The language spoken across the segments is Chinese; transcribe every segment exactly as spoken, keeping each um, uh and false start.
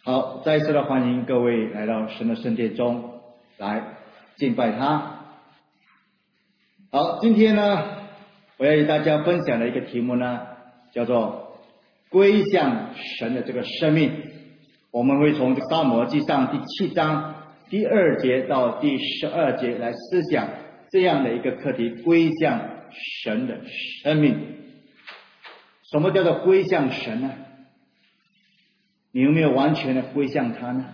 好，再一次的欢迎各位来到神的圣殿中来敬拜他。好，今天呢，我要与大家分享的一个题目呢，叫做归向神的这个生命。我们会从撒母耳记上第七章第二节到第十二节来思想这样的一个课题：归向神的生命。什么叫做归向神呢？你有没有完全的归向他呢？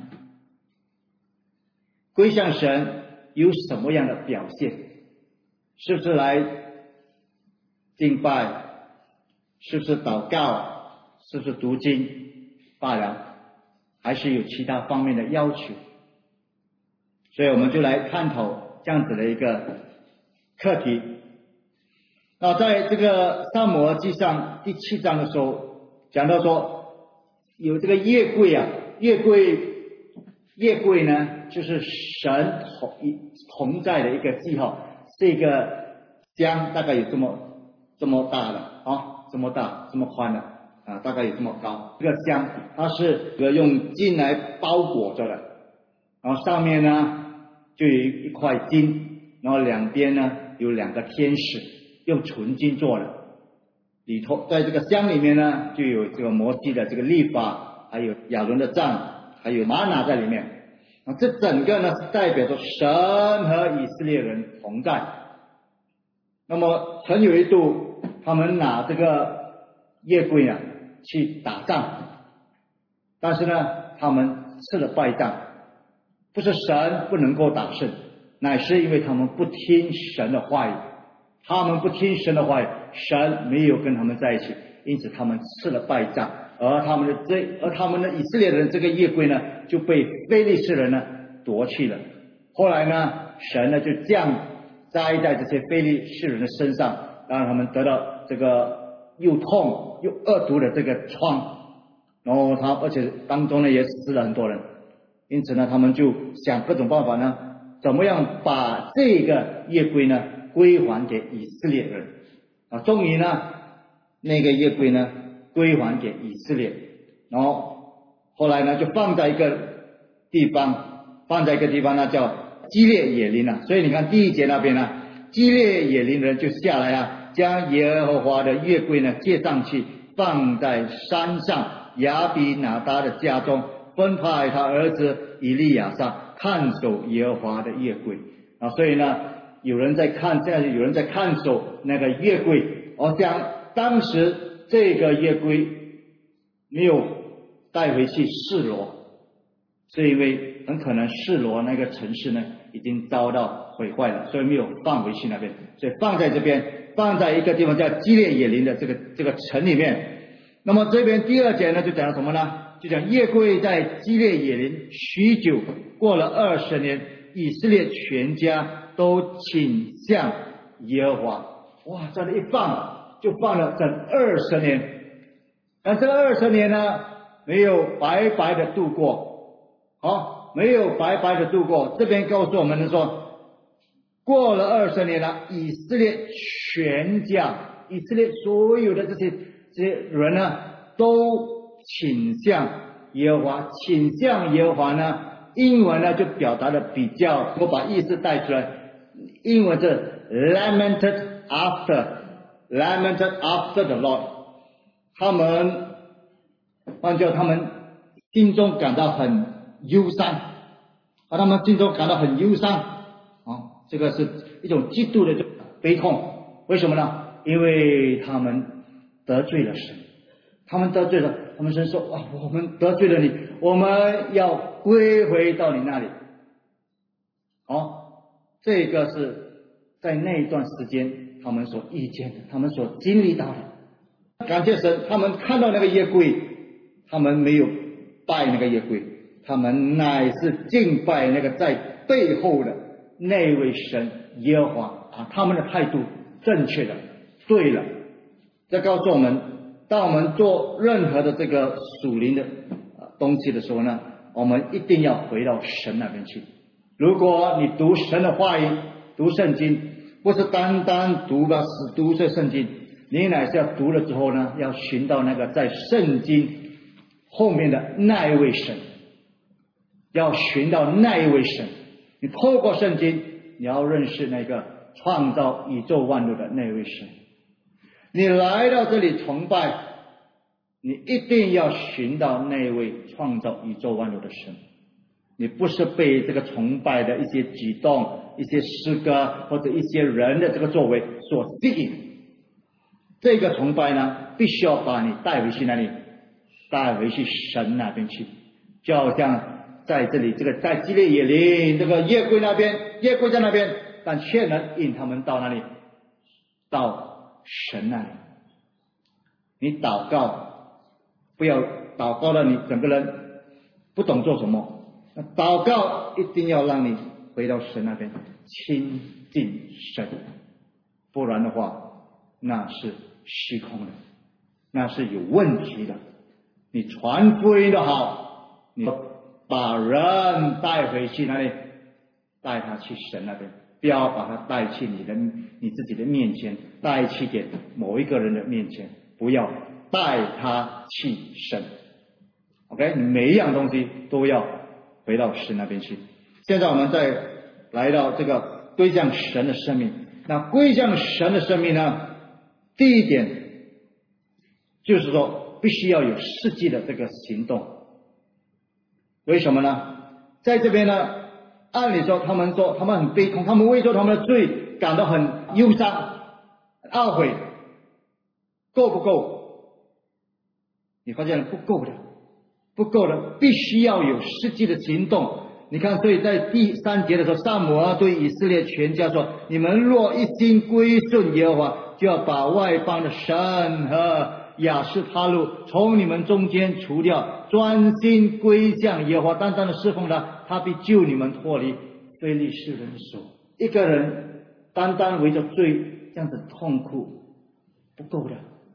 归向神有什么样的表现？是不是来敬拜？是不是祷告？是不是读经罢了？还是有其他方面的要求？所以我们就来探讨这样子的一个课题。那在这个撒母耳记上第七章的时候，讲到说有这个约柜啊，约柜约柜呢，就是神同同在的一个记号，是一个箱，大概有这么这么大的啊，这么大这么宽的啊，大概有这么高。这个箱它是用金来包裹着的，然后上面呢就有一块金，然后两边呢有两个天使，用纯金做的。里头在这个箱里面呢，就有这个摩西的这个律法，还有亚伦的杖，还有玛拿在里面。啊，这整个呢是代表着神和以色列人同在。那么曾有一度，他们拿这个约柜啊去打仗，但是呢，他们吃了败仗，不是神不能够打胜，乃是因为他们不听神的话语。他们不听神的话语，神没有跟他们在一起，因此他们吃了败仗，而他们的这而他们的以色列人这个约柜呢，就被非利士人呢夺去了。后来呢，神呢就降灾在这些非利士人的身上，让他们得到这个又痛又恶毒的这个疮，然后他而且当中呢也死了很多人。因此呢，他们就想各种办法呢，怎么样把这个约柜呢归还给以色列人啊？终于呢，那个约柜呢归还给以色列，然后后来呢就放在一个地方，放在一个地方呢叫基列野林啊。所以你看第一节那边呢，基列野林人就下来啊，将耶和华的约柜呢接上去，放在山上亚比拿达的家中，分派他儿子以利亚撒看守耶和华的约柜啊。所以呢，有人在看，现在有人在看守那个约柜，而像当时这个约柜没有带回去示罗，是因为很可能示罗那个城市呢已经遭到毁坏了，所以没有放回去那边，所以放在这边，放在一个地方叫基列野林的这个这个城里面。那么这边第二节呢就讲什么呢？就讲约柜在基列野林许久，过了二十年，以色列全家都倾向耶和华。哇，这里一放就放了整二十年。那这个二十年呢，没有白白的度过，好，没有白白的度过。这边告诉我们说，过了二十年了，以色列全家，以色列所有的这些这些人呢，都倾向耶和华。倾向耶和华呢，英文呢就表达的比较，我把意思带出来。英文是 lamented after lamented after the Lord， 他们换叫他们心中感到很忧伤啊，他们心中感到很忧伤啊，这个是一种极度的悲痛。为什么呢？因为他们得罪了神，他们得罪了，他们神说啊，我们得罪了你，我们要归回到你那里。好，这个是在那一段时间他们所遇见的，他们所经历到的。感谢神，他们看到那个约柜，他们没有拜那个约柜，他们乃是敬拜那个在背后的那位神耶和华啊。他们的态度正确的，对了。这告诉我们，当我们做任何的这个属灵的东西的时候呢，我们一定要回到神那边去。如果你读神的话语，读圣经，不是单单读吧，死读这圣经，你乃是要读了之后呢，要寻到那个在圣经后面的那一位神， 要寻到那一位神。你透过圣经，你要认识那个创造宇宙万物的那位神。你来到这里崇拜，你一定要寻到那位创造宇宙万物的神。你不是被这个崇拜的一些举动、一些诗歌或者一些人的这个作为所吸引。这个崇拜呢，必须要把你带回去哪里？带回去神那边去。就好像在这里，这个在基列野林这个夜归那边，夜归在那边，但却能引他们到哪里？到神那里。你祷告，不要祷告了，你整个人不懂做什么。祷告一定要让你回到神那边亲近神，不然的话，那是虚空的，那是有问题的。你传福音的好，你把人带回去哪里？带他去神那边，不要把他带去你的你自己的面前，带去给某一个人的面前，不要带他去神。OK， 你每一样东西都要回到神那边去。现在我们再来到这个归向神的生命。那归向神的生命呢，第一点就是说必须要有实际的这个行动。为什么呢？在这边呢，按理说他们说他们很悲痛，他们为着他们的罪感到很忧伤、懊悔，够不够？你发现了，不够的。不够的，必须要有实际的行动。你看，所以在第三节的时候，撒母耳对以色列全家说：你们若一心归顺耶和华，就要把外邦的神和亚斯他路从你们中间除掉，专心归向耶和华，单单的侍奉他，他必救你们脱离非利士人的手。一个人单单为着罪这样子痛苦，不够的，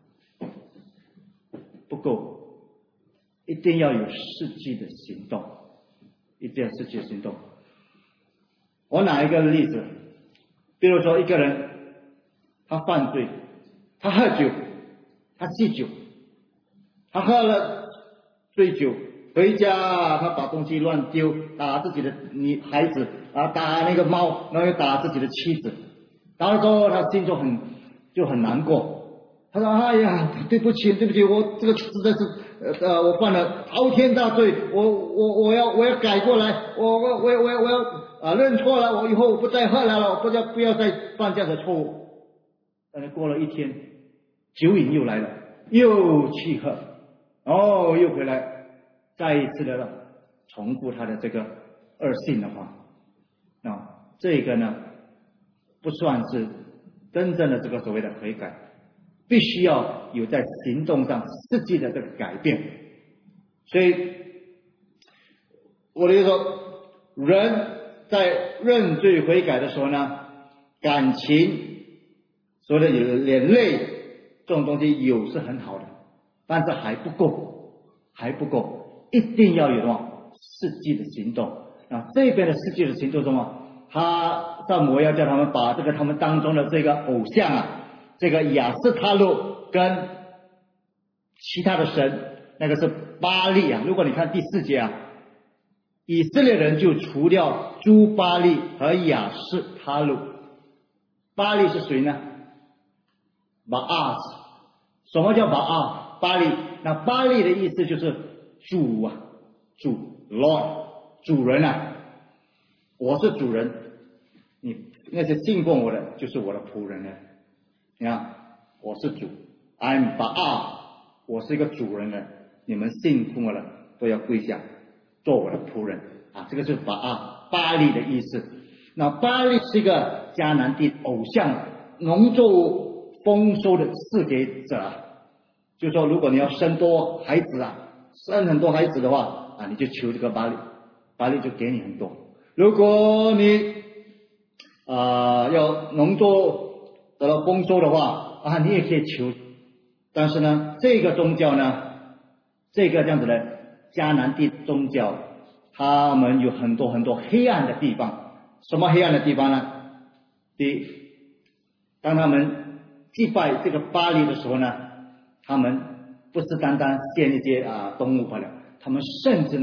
不够。一定要有实际的行动，一定要实际的行动。我拿一个例子，比如说一个人他犯罪，他喝酒，他酗酒，他喝了醉酒回家，他把东西乱丢，打自己的女孩子啊，打那个猫，然后又打自己的妻子，打了之后他心中很就很难过。他说：哎呀，对不起对不起，我这个实在是呃，我犯了滔天大罪，我我我要我要改过来，我我我我我要啊认错了，我以后我不再喝了，我不要不要再犯这样的错误。但是过了一天，酒瘾又来了，又去喝，哦，又回来，再一次的重复他的这个恶性的话，啊，这个呢不算是真正的这个所谓的悔改。必须要有在行动上实际的这个改变。所以我的意思说，人在认罪悔改的时候呢，感情所谓的眼泪这种东西有是很好的，但是还不够，还不够，一定要有什么实际的行动。啊，这边的实际的行动什么？他撒母耳要叫他们把这个他们当中的这个偶像啊，这个亚斯他路跟其他的神，那个是巴力啊。如果你看第四节啊，以色列人就除掉诸巴力和亚斯他路。巴力是谁呢？巴阿。什么叫巴阿？巴力，那巴力的意思就是主啊，主 Lord， 主人啊，我是主人，你那些信奉我的就是我的仆人了。你看，我是主 ，I'm Baal， 我是一个主人了，你们信奉我的都要跪下，做我的仆人啊！这个是 Baal 巴力的意思。那巴力是一个迦南地偶像农作丰收的赐给者，就是说，如果你要生多孩子啊，生很多孩子的话啊，你就求这个巴力，巴力就给你很多。如果你啊、呃、要农作得到丰收的话啊，你也可以求。但是呢，这个宗教呢，这个这样子的迦南地宗教，他们有很多很多黑暗的地方。什么黑暗的地方呢？第一，当他们祭拜这个巴力的时候呢，他们不是单单献一些啊动物罢了，他们甚至呢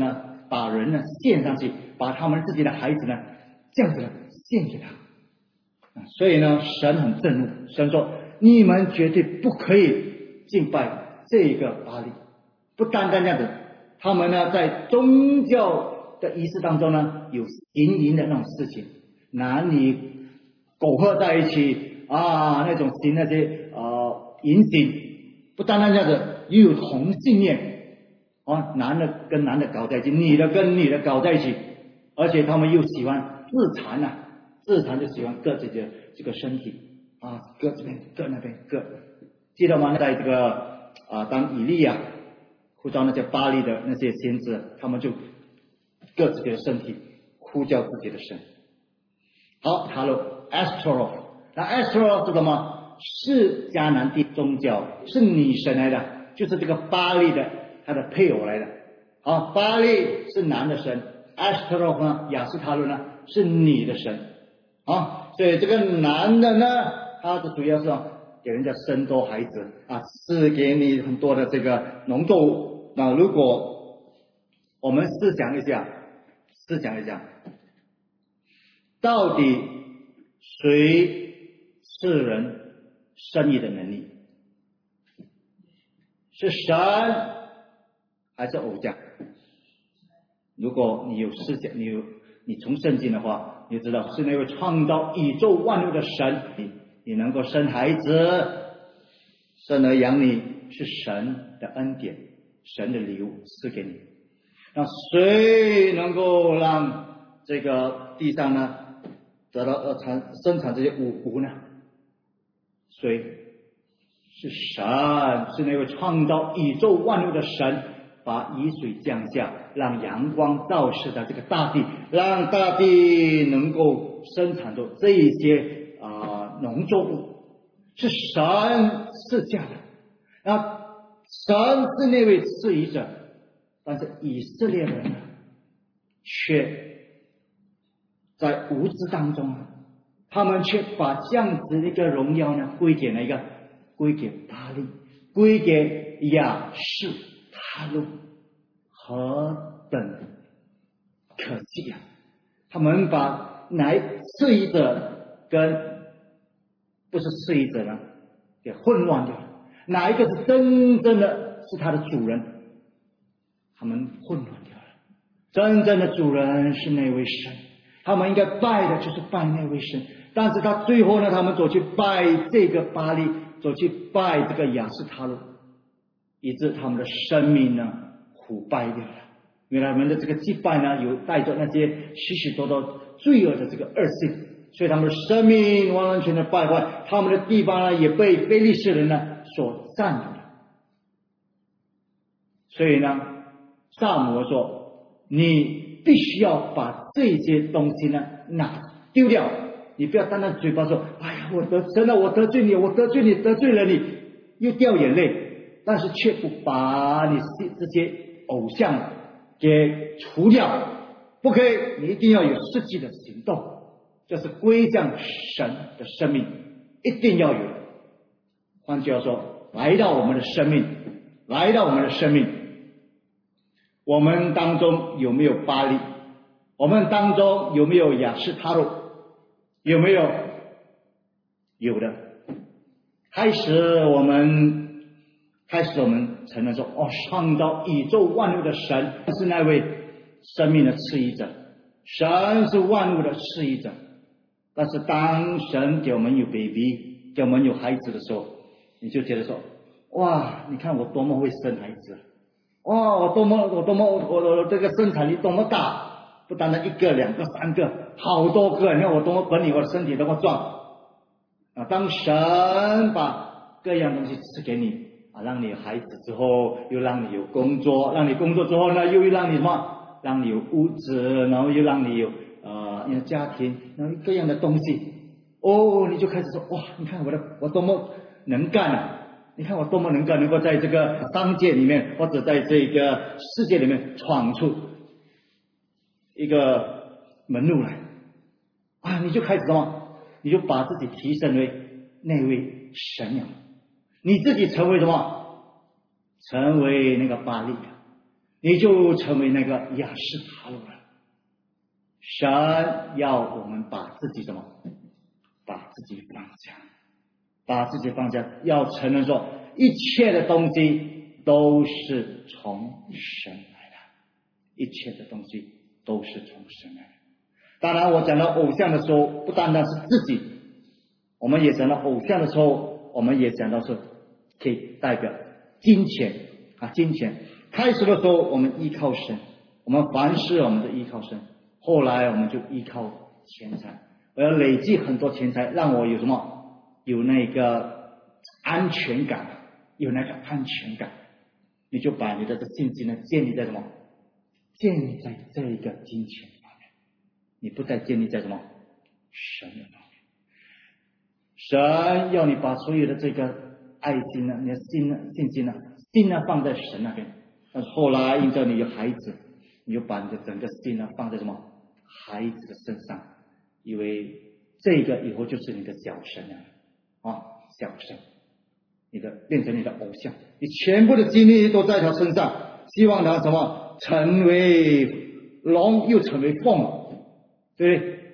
把人呢献上去，把他们自己的孩子呢这样子呢献给他。所以呢，神很震怒，神说：你们绝对不可以敬拜这个巴力。不单单这样子，他们呢在宗教的仪式当中呢有行淫的那种事情，男女苟合在一起啊，那种行那些呃淫行。不单单这样子，又有同性恋啊，男的跟男的搞在一起，女的跟女的搞在一起，而且他们又喜欢自残啊，自残就喜欢割自己的这个身体啊，割这边割那边割。记得吗？在这个啊，当以利亚呼召那些巴力的那些先知，他们就割自己的身体，呼叫自己的神。好，哈喽 Ashtaroth， 那 Ashtaroth 是什么？是迦南地宗教，是女神来的，就是这个巴力的他的配偶来的。好，巴力是男的神， Ashtaroth 呢，亚斯塔伦呢是女的神。好，所以这个男的呢，他的主要是给人家生多孩子啊，是给你很多的这个农作物。那如果我们试想一下，试想一下，到底谁是人生育的能力？是神还是偶像？如果你有思想，你有你从圣经的话，你知道是那位创造宇宙万物的神，你你能够生孩子，生儿养女，是神的恩典，神的礼物赐给你。那谁能够让这个地上呢得到呃产生产这些五谷呢？谁？是神，是那位创造宇宙万物的神，把雨水降下，让阳光照射到这个大地，让大地能够生产出这一些啊、呃、农作物，是神赐下的。那神是那位赐予者，但是以色列人呢，却在无知当中，他们却把这样子的一个荣耀呢归给了一个归给巴力，归给亚示他路，何等可惜啊！他们把来赐予者跟不是赐予者呢给混乱掉了，哪一个是真正的是他的主人？他们混乱掉了。真正的主人是那位神，他们应该拜的就是拜那位神，但是他最后呢，他们走去拜这个巴力，走去拜这个亚斯他路，以致他们的生命呢腐败掉了。原来他们的这个祭拜呢，有带着那些许许多多罪恶的这个恶性，所以他们的生命完完全全败坏，他们的地方呢也被非利士人呢所占有了。所以呢，萨姆耳说，你必须要把这些东西呢拿丢掉，你不要单单嘴巴说，哎呀，我得神了，我得罪你，我得罪你，得罪了你，又掉眼泪，但是却不把你这些偶像给除掉。不可以，你一定要有实际的行动，这是归向神的生命，一定要有。换句话说，来到我们的生命，来到我们的生命，我们当中有没有巴力？我们当中有没有亚示他路？有没有？有的。开始我们，开始我们承认说，哦，创造宇宙万物的神是那位生命的赐予者，神是万物的赐予者。但是当神给我们有 baby， 给我们有孩子的时候，你就觉得说，哇，你看我多么会生孩子，哇，我多么我多么我我这个生产力多么大，不单单一个两个三个，好多个，你看我多么本领，我的身体多么壮啊！当神把各样东西赐给你啊，让你有孩子之后，又让你有工作，让你工作之后呢，又让你什么？让你有屋子，然后又让你有呃有家庭，然后各样的东西。哦，你就开始说，哇，你看我的我多么能干啊！你看我多么能干，能够在这个商界里面，或者在这个世界里面闯出一个门路来啊！你就开始什么？你就把自己提升为那位神了，你自己成为什么？成为那个巴力了。 你就成为那个亚斯他录了。神要我们把自己什么？把自己放下，把自己放下，要承认说，一切的东西都是从神来的，一切的东西都是从神来的。当然，我讲到偶像的时候，不单单是自己，我们也讲到偶像的时候，我们也讲到是可以代表金钱啊，金钱。开始的时候，我们依靠神，我们凡事我们都依靠神。后来我们就依靠钱财，我要累积很多钱财，让我有什么？有那个安全感，有那个安全感。你就把你的这信心呢建立在什么？建立在这一个金钱方面，你不再建立在什么？神的方面。神要你把所有的这个爱心呢，你的心呢、信心呢、心呢放在神那边。但是后来因着你有孩子，你就把你的整个心呢放在什么？孩子的身上，因为这个以后就是你的小神了啊，小神，你的变成你的偶像，你全部的精力都在他身上，希望他什么？成为龙又成为凤，对不对？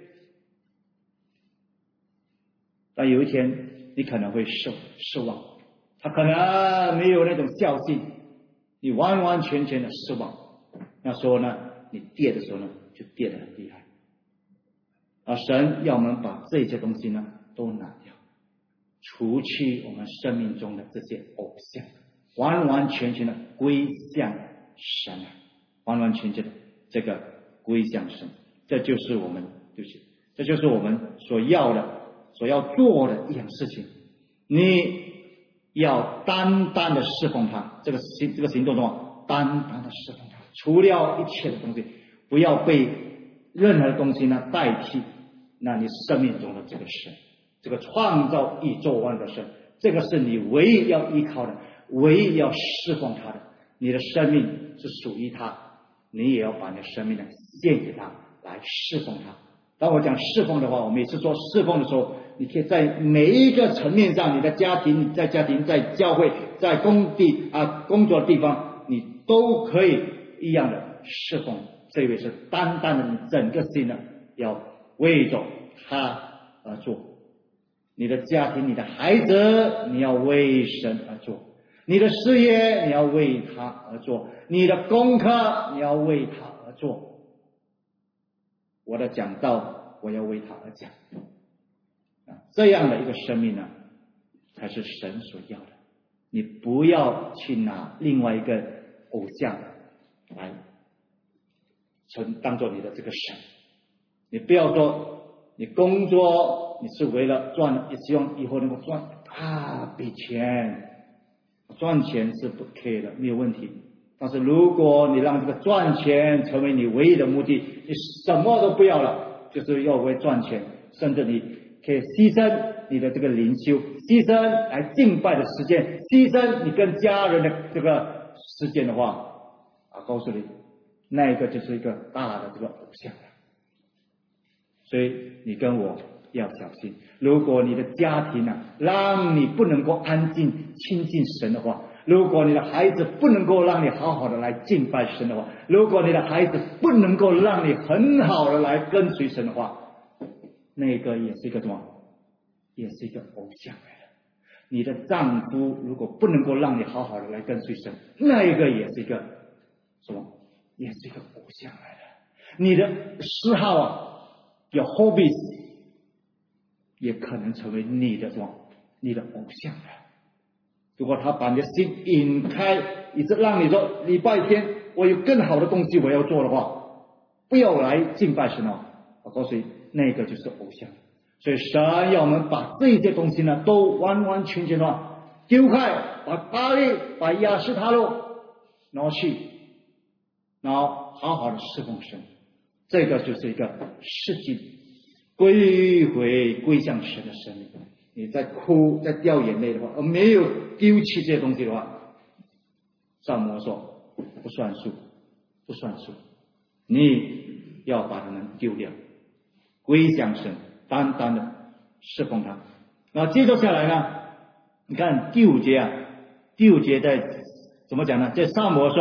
但有一天你可能会失失望，他可能没有那种孝心，你完完全全的失望。那时候呢，你跌的时候呢，就跌得很厉害。而神要我们把这些东西呢都拿掉，除去我们生命中的这些偶像，完完全全的归向神，完完全全的这个归向神，这就是我们就是这就是我们所要的、所要做的一样事情。你要单单的侍奉他，这个行这个行动中，单单的侍奉他，除了一切的东西，不要被任何东西呢代替。那你生命中的这个神，这个创造宇宙万的神，这个是你唯一要依靠的，唯一要侍奉他的。你的生命是属于他，你也要把你的生命呢献给他，来侍奉他。当我讲侍奉的话，我每次说侍奉的时候，你可以在每一个层面上，你的家庭，在家庭，在教会，在工地啊工作的地方，你都可以一样的侍奉。这一位是单单的，你整个心呢要为着他而做。你的家庭，你的孩子，你要为神而做；你的事业，你要为他而做；你的功课，你要为他而做。我的讲道，我要为他而讲。这样的一个生命呢，才是神所要的。你不要去拿另外一个偶像来成当做你的这个神。你不要说你工作你是为了赚，也希望以后能够赚大笔钱，赚钱是不可以的，没有问题。但是如果你让这个赚钱成为你唯一的目的，你什么都不要了，就是要为赚钱，甚至你可以牺牲你的这个灵修，牺牲来敬拜的时间，牺牲你跟家人的这个时间的话，啊，告诉你，那一个就是一个大的这个偶像了。所以你跟我要小心，如果你的家庭啊，让你不能够安静亲近神的话，如果你的孩子不能够让你好好的来敬拜神的话，如果你的孩子不能够让你很好的来跟随神的话，那个也是一个什么？也是一个偶像来的。你的丈夫如果不能够让你好好的来跟随神，那一个也是一个什么？也是一个偶像来的。你的嗜好啊，有 hobbies， 也可能成为你的什么？你的偶像的。如果他把你的心引开，一直让你说礼拜天我有更好的东西我要做的话，不要来敬拜神哦。我告诉你，那个就是偶像。所以神要我们把这些东西呢，都完完全全的丢开，把巴力、把亚斯他路拿去，然后好好的侍奉神。这个就是一个世纪归回归向神的生命。你在哭在掉眼泪的话，而没有丢弃这些东西的话，上摩说不算数，不算数。你要把它们丢掉，归向神，单单的侍奉他。那接着下来呢，你看第五节啊，第五节在怎么讲呢？在上摩说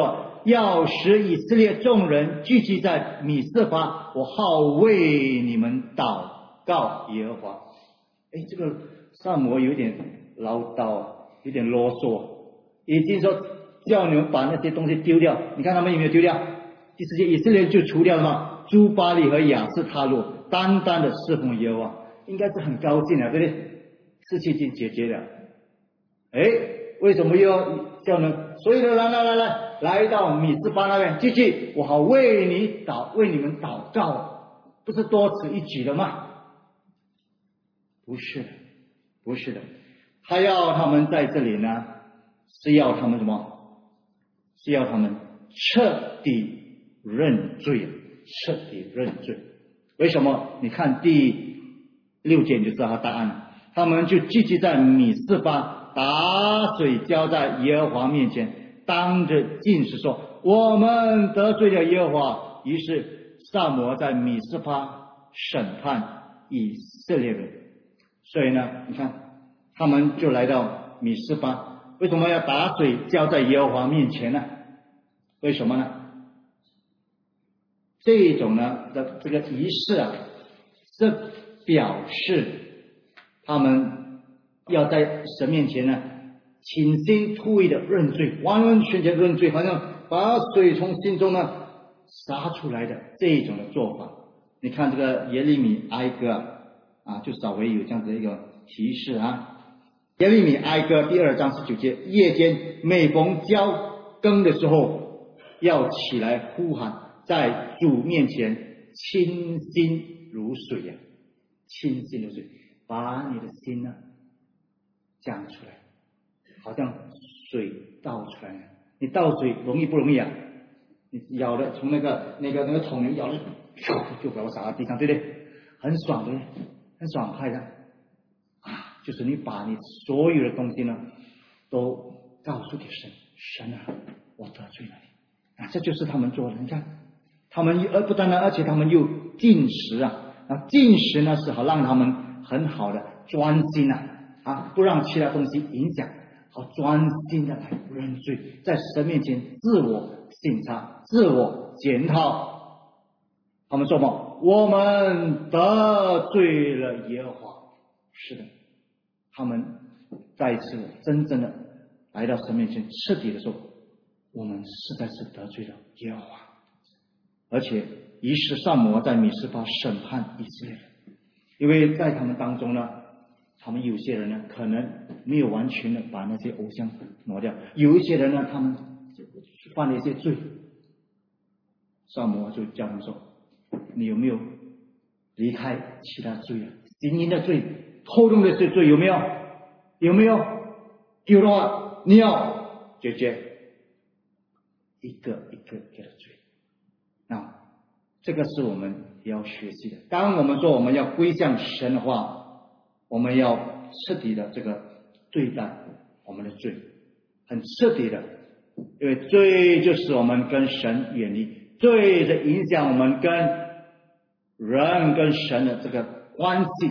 要使以色列众人聚集在米斯巴，我好为你们祷告耶和华。哎，这个撒母耳有点唠叨，有点啰嗦，已经说叫你们把那些东西丢掉。你看他们有没有丢掉？第四节，以色列就除掉了吗？朱巴利和亚斯他路，单单的侍奉耶和华，应该是很高兴的，对不对？事情已经解决了。哎，为什么又要叫呢？所以呢，来来来来，来到米斯巴那边，继续，我好为你祷，为你们祷告，不是多此一举的吗？不是的，不是的，他要他们在这里呢，是要他们什么？是要他们彻底认罪，彻底认罪。为什么？你看第六节你就知道他答案了。他们就聚集在米斯巴，打水浇在耶和华面前，当着禁食说：我们得罪了耶和华。于是撒母耳在米斯巴审判以色列人。所以呢，你看他们就来到米斯巴，为什么要打水浇在耶和华面前呢？为什么呢？这一种呢的这个仪式啊，是表示他们要在神面前呢倾心吐意的认罪，完完全全认罪，好像把水从心中呢洒出来的这一种的做法。你看这个耶利米哀歌啊，就稍微有这样子一个提示啊。耶利米哀歌第二章十九节，夜间每逢交更的时候，要起来呼喊，在主面前清心如水呀、啊，清心如水，把你的心呢讲出来，好像水倒出来。你倒水容易不容易啊？你舀了从那个那个那个桶里舀了，就把我洒到地上，对不对？很爽的，很爽快的啊！就是你把你所有的东西呢，都告诉给神，神啊，我得罪了你啊！这就是他们做的。你看，他们而不单单，而且他们又禁食啊！啊，禁食呢是好让他们很好的专心啊啊，不让其他东西影响，好专心的来认罪，在神面前自我省察、自我检讨。他们说嘛，我们得罪了耶和华。是的，他们再一次真正的来到神面前，彻底的说，我们实在是得罪了耶和华。而且于是撒母耳在米斯巴审判以色列人，因为在他们当中呢，他们有些人呢可能没有完全的把那些偶像挪掉，有一些人呢他们犯了一些罪，撒母耳就叫他们说，你有没有离开其他罪啊？行淫的罪、偷东的罪有没有？有没有？有的话，你要解决一个一个给他罪。那这个是我们要学习的。当我们说我们要归向神的话，我们要彻底的这个对待我们的罪，很彻底的，因为罪就使我们跟神远离，罪的影响我们跟人跟神的这个关系，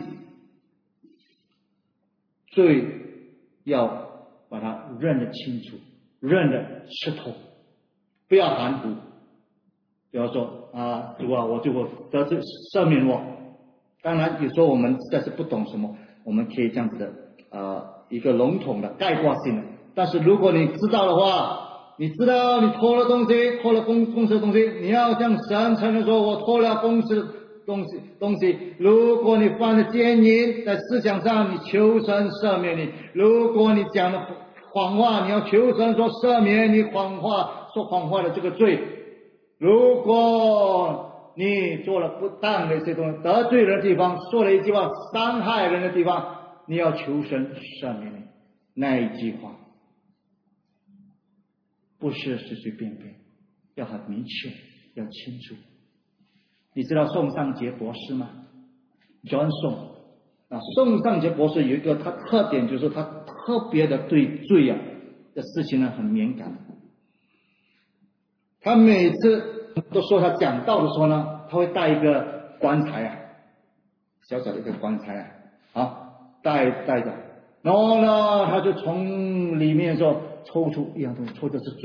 罪要把它认得清楚，认得吃透，不要含糊。比方说啊，主啊，我就我得罪赦免我。当然，有时候我们实在是不懂什么，我们可以这样子的呃一个笼统的概括性的。但是如果你知道的话，你知道你偷了东西，偷了公公司的东西，你要向神承认说，我偷了公司的东西东西。如果你犯了奸淫，在思想上你求神赦免你；如果你讲了谎话，你要求神说赦免你谎话说谎话的这个罪。如果你做了不当的一些东西，得罪人的地方，说了一句话伤害人的地方，你要求神赦免你。那一句话不是随随便便，要很明确，要清楚。你知道宋尚杰博士吗？ John Song 啊，宋尚杰博士有一个他特点，就是他特别的对罪啊的事情呢很敏感。他每次都说他讲道的时候呢，他会带一个棺材啊，小小的一个棺材啊，啊，带带着，然后呢，他就从里面说抽出一样东西，抽的是罪，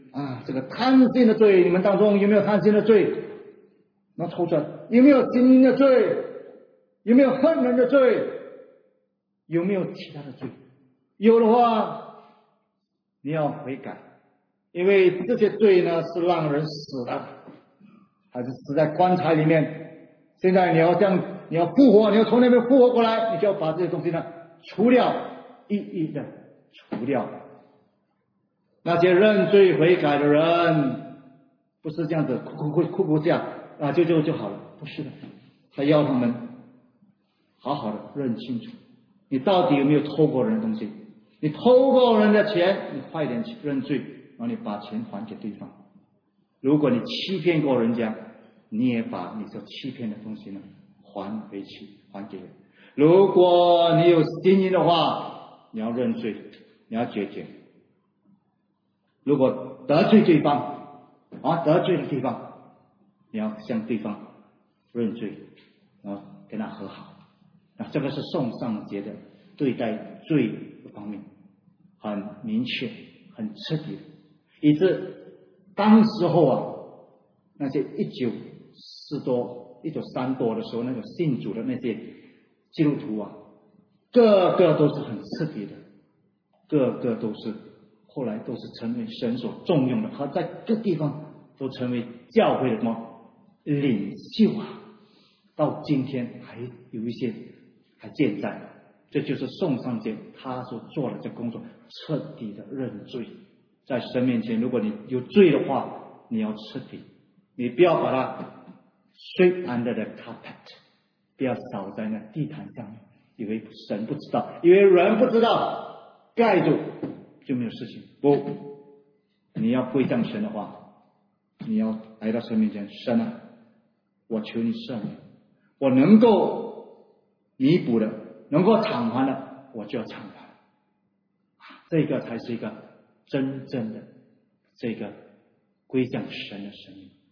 啊，这个贪心的罪，你们当中有没有贪心的罪？那抽出来，有没有心灵的罪？有没有恨人的罪？有没有其他的罪？有的话，你要悔改，因为这些罪呢是让人死的，还是死在棺材里面。现在你要这样，你要复活，你要从那边复活过来，你就要把这些东西呢除掉，一一的除掉。那些认罪悔改的人，不是这样子哭哭哭哭这样啊，就就就好了，不是的，他要他们好好的认清楚，你到底有没有偷过人的东西？你偷过人的钱，你快点去认罪，然后你把钱还给对方。如果你欺骗过人家，你也把你所欺骗的东西呢还回去，还给人。如果你有心意的话，你要认罪，你要解决。如果得罪对方啊，得罪的地方，你要向对方认罪，然后跟他和好。啊，这个是宋尚节的对待罪的方面，很明确、很彻底的，以致当时候啊，那些一九四多、一九三多的时候，那个信主的那些基督徒啊，个个都是很彻底的，个个都是后来都是成为神所重用的，和在各地方都成为教会的什么领袖啊，到今天还有一些还健在。这就是宋尚节他所做的这工作，彻底的认罪。在神面前，如果你有罪的话，你要彻底，你不要把它 sweep under the carpet， 不要扫在那地毯上面，以为神不知道，以为人不知道，盖住就没有事情。不，你要归向神的话，你要来到神面前，神啊，我求你赦免，我能够弥补的，能够偿还的，我就要偿还。这个才是一个真正的这个归向神的生命。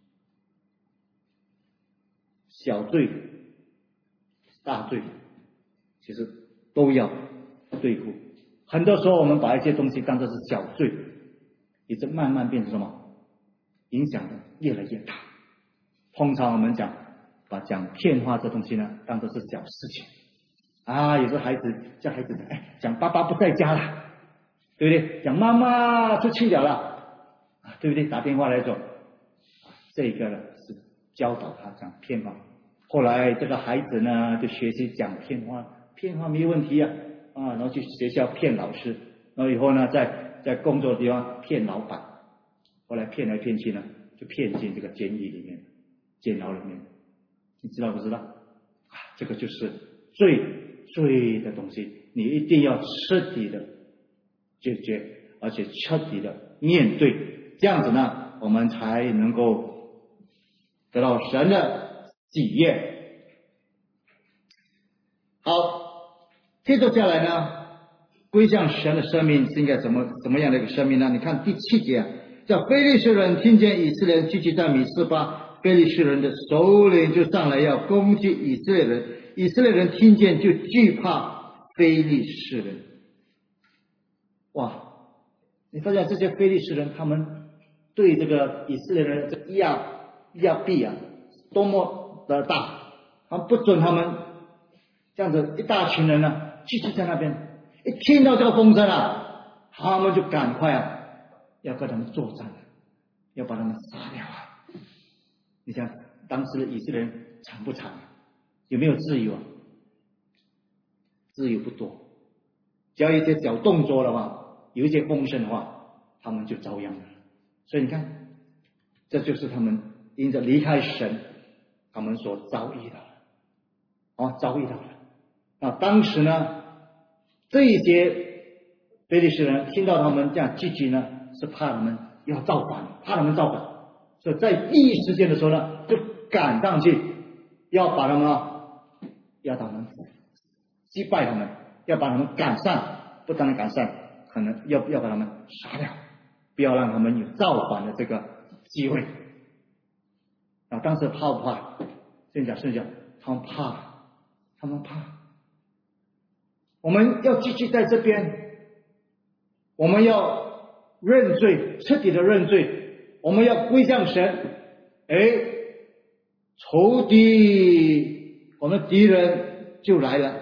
小罪大罪其实都要对付。很多时候我们把一些东西当作是小罪，也是慢慢变成什么，影响的越来越大。通常我们讲把讲骗话这东西呢当作是小事情啊，有时候孩子叫孩子哎讲爸爸不在家了，对不对？讲妈妈出去了了，对不对？打电话来说，这个呢是教导他讲骗话。后来这个孩子呢就学习讲骗话，骗话没问题啊，啊，然后去学校骗老师，然后以后呢在在工作的地方骗老板，后来骗来骗去呢就骗进这个监狱里面、监牢里面，你知道不知道？啊，这个就是罪罪的东西，你一定要彻底的解决，而且彻底的面对，这样子呢，我们才能够得到神的喜悦。好，接着下来呢，归向神的生命是应该怎么怎么样的一个生命呢？你看第七节啊，叫非利士人听见以色列人聚集在米斯巴，非利士人的首领就上来要攻击以色列人，以色列人听见就惧怕非利士人。哇！你发现这些非利士人，他们对这个以色列人的压压逼啊，多么的大！他们不准他们这样子一大群人呢聚集在那边，一听到这个风声啊，他们就赶快啊，要跟他们作战，要把他们杀掉啊！你想当时的以色列人惨不惨？有没有自由啊？自由不多，只要一些小动作的话，有一些风声的话，他们就遭殃了。所以你看，这就是他们因着离开神，他们所遭遇到的，啊，遭遇到的。那当时呢，这一些非利士人听到他们这样聚集呢，是怕他们要造反，怕他们造反，所以在第一时间的时候呢，就赶上去，要把他们啊，要把他们击败他们，要把他们赶上，不单单赶上，可能要要把他们杀掉，不要让他们有造反的这个机会。啊，当时怕不怕？现在剩下他们怕，他们怕。我们要继续在这边，我们要认罪，彻底的认罪，我们要归向神。哎，仇敌，我们敌人就来了。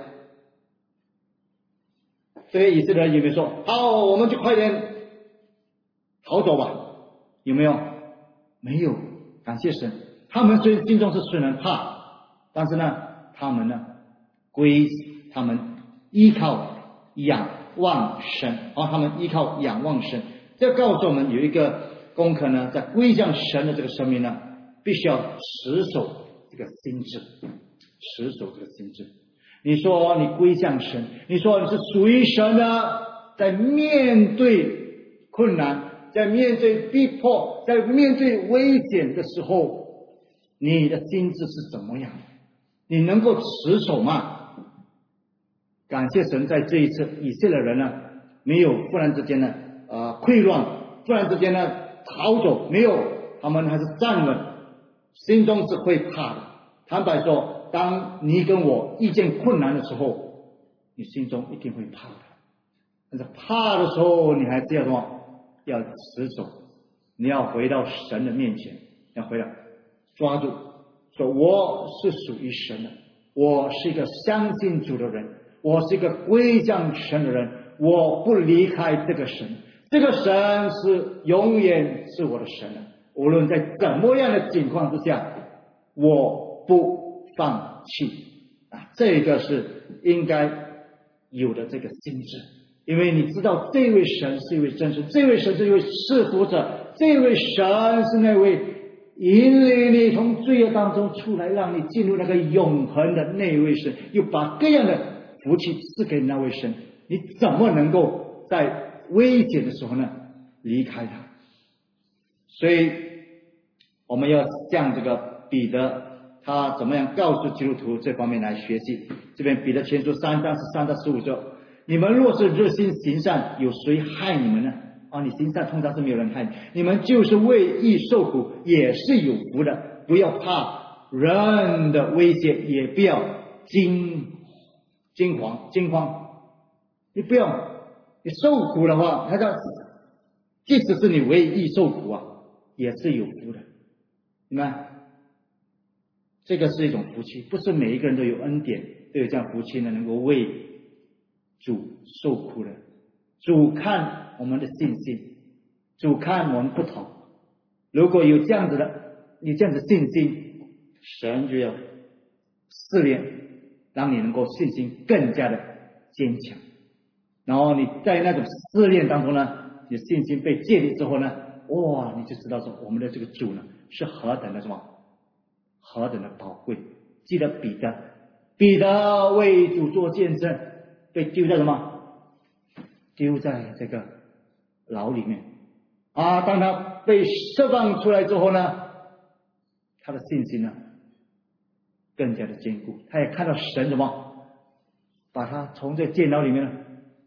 这些以色列人有没有说好，我们就快点逃走吧？有没有？没有。感谢神，他们虽心中是虽然怕，但是呢，他们呢归他们依靠仰望神，啊，他们依靠仰望神。这告诉我们有一个功课呢，在归向神的这个生命呢，必须要持守这个心智，持守这个心智。你说你归向神，你说你是属于神的，在面对困难，在面对逼迫，在面对危险的时候，你的心智是怎么样？你能够持守吗？感谢神，在这一次以色列人呢，没有忽然之间呢呃溃乱，忽然之间呢逃走，没有，他们还是站稳，心中是会怕的。坦白说，当你跟我遇见困难的时候，你心中一定会怕的。但是怕的时候，你还是要什么？要持守，你要回到神的面前，要回来抓住，说我是属于神的，我是一个相信主的人，我是一个归向神的人，我不离开这个神，这个神是永远是我的神的，无论在怎么样的情况之下，我不放弃啊！这个是应该有的这个心智，因为你知道这位神是一位真神，这位神是一位赐福者，这位神是那位引领你从罪恶当中出来，让你进入那个永恒的那位神，又把各样的福气赐给那位神，你怎么能够在危险的时候呢离开他？所以我们要向这个彼得他怎么样告诉基督徒这方面来学习。这边彼得前书三章十三到十五说，你们若是热心行善，有谁害你们呢？啊，你行善通常是没有人害你，你们就是为义受苦，也是有福的。不要怕人的威胁，也不要惊惊慌惊慌。你不要，你受苦的话，他说，即使是你为义受苦啊，也是有福的。明白？这个是一种福气，不是每一个人都有恩典，都有这样福气呢，能够为主受苦的。主看我们的信心，主看我们不同。如果有这样子的，有这样子信心，神就要试炼，让你能够信心更加的坚强。然后你在那种试炼当中呢，你的信心被建立之后呢，哇，你就知道说我们的这个主呢是何等的什么，何等的宝贵。记得彼得，彼得为主做见证，被丢在什么？丢在这个牢里面啊！当他被释放出来之后呢，他的信心呢更加的坚固。他也看到神什么，把他从这监牢里面呢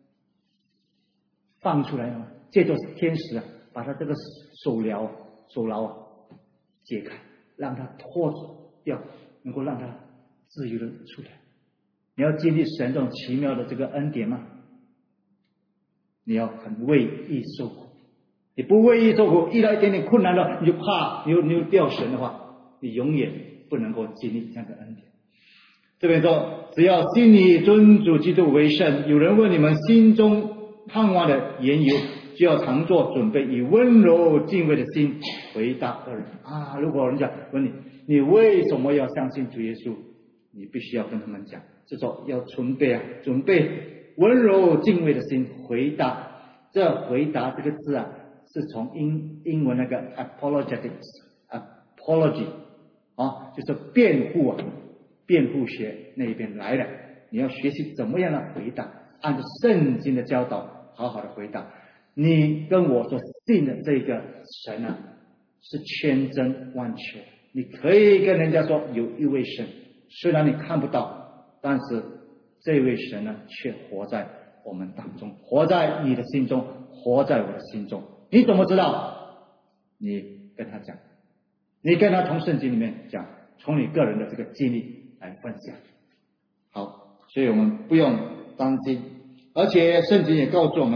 放出来了，借着天使啊，把他这个手镣手牢啊解开，让他脱掉，能够让他自由的出来。你要经历神这种奇妙的这个恩典吗？你要很为义受苦。你不为义受苦，遇到一点点困难了，你就怕，你又你又掉神的话，你永远不能够经历这样的恩典。这边说，只要心里尊主基督为圣，有人问你们心中盼望的缘由，就要常做准备，以温柔敬畏的心回答恶人啊！如果人家问你，你为什么要相信主耶稣？你必须要跟他们讲，就说要准备啊，准备温柔敬畏的心回答。这回答这个字啊，是从英英文那个 apologetics apology 啊，就是辩护啊，辩护学那一边来的。你要学习怎么样的回答，按照圣经的教导好好的回答。你跟我所信的这个神啊，是千真万确。你可以跟人家说有一位神，虽然你看不到，但是这位神呢，却活在我们当中，活在你的心中，活在我的心中。你怎么知道？你跟他讲，你跟他从圣经里面讲，从你个人的这个经历来分享。好，所以我们不用担心，而且圣经也告诉我们，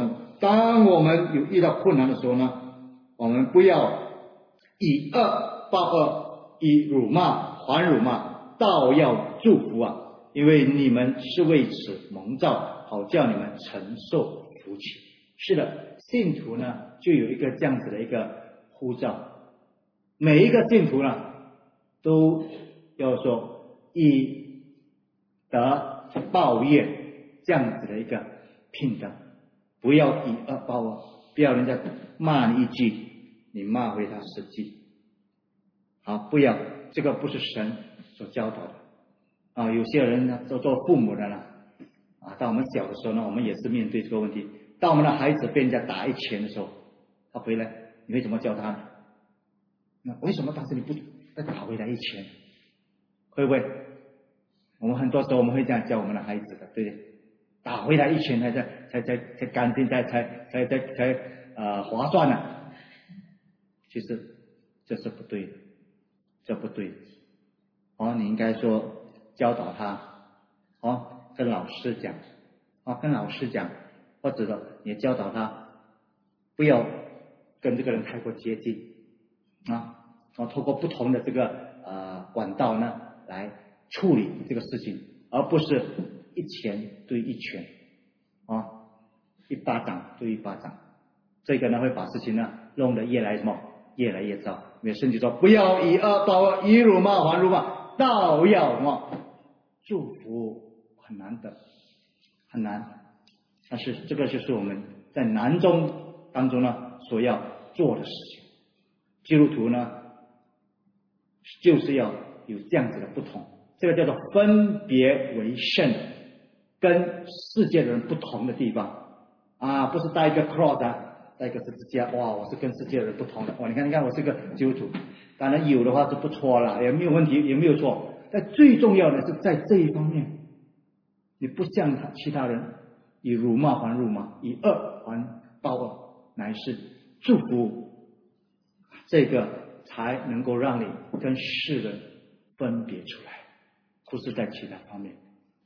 当我们有遇到困难的时候呢，我们不要以恶报恶，以辱骂还辱骂，倒要祝福啊！因为你们是为此蒙召，好叫你们承受福气。是的，信徒呢就有一个这样子的一个呼召，每一个信徒呢都要说以德报怨这样子的一个品德，不要以恶报恶，不要人家骂你一句，你骂回他十句。好，不要，这个不是神所教导的啊。有些人呢，做做父母的呢，啊，当我们小的时候呢，我们也是面对这个问题。当我们的孩子被人家打一拳的时候，他回来，你会怎么教他呢？那为什么当时你不再打回来一拳？会不会？我们很多时候我们会这样教我们的孩子的，对不对？打回来一拳才才才才才干净，才才才才才呃划算呢、啊。其实这是不对的，这不对的。哦，你应该说教导他，哦，跟老师讲，哦，跟老师讲，或者说也教导他，不要跟这个人太过接近啊，哦，透过不同的这个呃管道呢来处理这个事情，而不是一拳对一拳，啊，一巴掌对一巴掌，这个呢会把事情呢弄得越来什么越来越糟。因为圣经说，不要以恶报恶，以辱骂还辱骂，倒要什么祝福。很难的，很难。但是这个就是我们在难中当中呢所要做的事情。基督徒呢就是要有这样子的不同，这个叫做分别为圣，跟世界的人不同的地方啊，不是带一个 cross 啊，带一个十字架，哇，我是跟世界的人不同的。哇，你看，你看，我是个基督徒，当然有的话就不错了，也没有问题，也没有错。但最重要的是在这一方面，你不像他其他人以辱骂还辱骂，以恶还报恶，乃是祝福，这个才能够让你跟世人分别出来，不是在其他方面。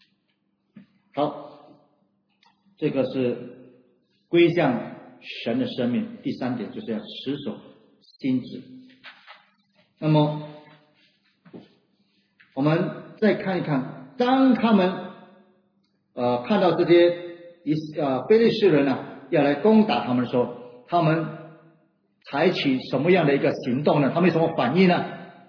好，这个是归向神的生命。第三点就是要持守心志。那么我们再看一看，当他们呃看到这些以呃非利士人呢、啊、要来攻打他们的时候，他们采取什么样的一个行动呢？他们有什么反应呢？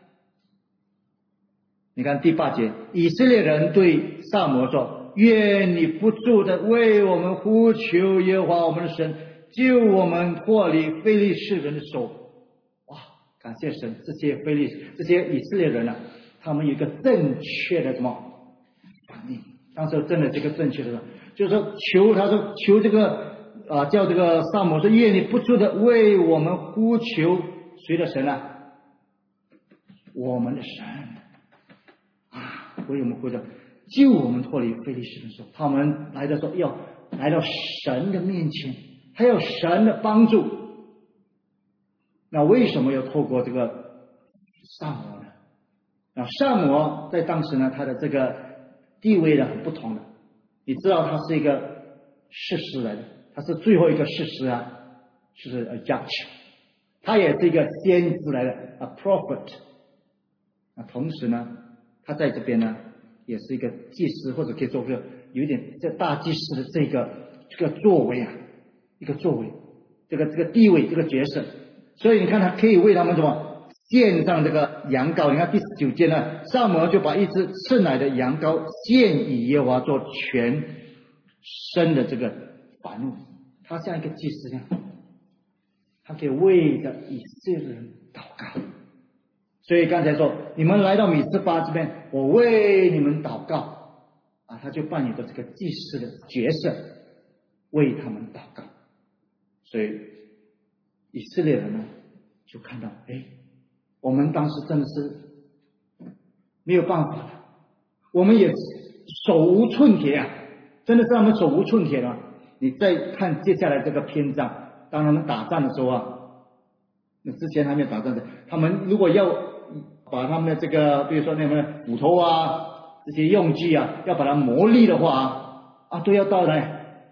你看第八节，以色列人对撒母耳说，愿你不住的为我们呼求耶和华我们的神，救我们脱离非利士人的手。哇，感谢神，这些非利这些以色列人呢、啊，他们有一个正确的什么反应？当时真的这个正确的，就是说求他说求这个啊，叫这个撒母耳说，愿你不住的为我们呼求谁的神呢？我们的神啊，为我们呼求，救我们脱离非利士人的手。他们来的时候要来到神的面前，还有神的帮助。那为什么要透过这个撒母耳呢？那撒母耳在当时呢，他的这个地位呢很不同的。你知道他是一个士师来的，他是最后一个士师啊，是 a judge， 他也是一个先知来的 a prophet。那同时呢，他在这边呢也是一个祭司，或者可以说是有一点这大祭司的这个这个作为啊，一个作为，这个这个地位，这个角色。所以你看他可以为他们什么献上这个羊羔。你看第十九节呢，撒母耳就把一只吃奶的羊羔献以耶和华做全身的这个燔物。他像一个祭司一样，他可以为着以色列人祷告。所以刚才说，你们来到米斯巴这边，我为你们祷告啊，他就扮演着这个祭司的角色，为他们祷告。所以以色列人呢就看到，哎，我们当时真的是没有办法了，我们也手无寸铁啊，真的是他们手无寸铁了。你再看接下来这个篇章，当他们打仗的时候啊，那之前还没有打仗的，他们如果要把他们的这个，比如说那个斧头啊，这些用具啊，要把它磨砺的话啊，都要到来